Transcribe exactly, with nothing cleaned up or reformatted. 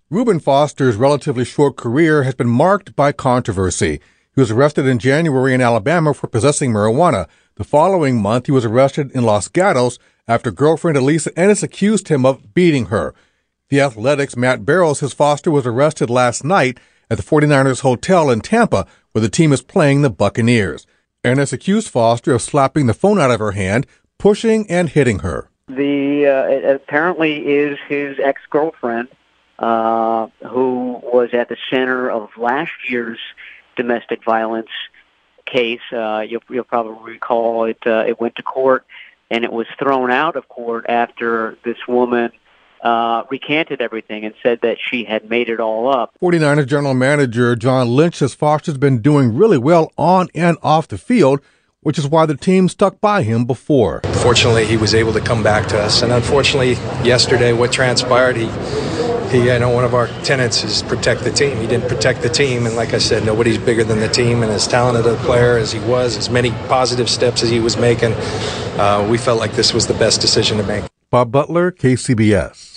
Reuben Foster's relatively short career has been marked by controversy. He was arrested in January in Alabama for possessing marijuana. The following month, he was arrested in Los Gatos after girlfriend Elisa Ennis accused him of beating her. The Athletics' Matt Barrows says Foster was arrested last night at the forty-niners Hotel in Tampa, where the team is playing the Buccaneers. Ennis accused Foster of slapping the phone out of her hand, pushing and hitting her. The uh, it apparently is his ex-girlfriend, uh, who was at the center of last year's domestic violence case. Uh, you'll, you'll probably recall it. Uh, it went to court, and it was thrown out of court after this woman uh, recanted everything and said that she had made it all up. forty-niners general manager John Lynch says Foster's been doing really well on and off the field, which is why the team stuck by him before. Fortunately, he was able to come back to us, and unfortunately, yesterday, what transpired, he, he, I know one of our tenets is protect the team. He didn't protect the team, and like I said, nobody's bigger than the team, and as talented a player as he was, as many positive steps as he was making, uh, we felt like this was the best decision to make. Bob Butler, K C B S.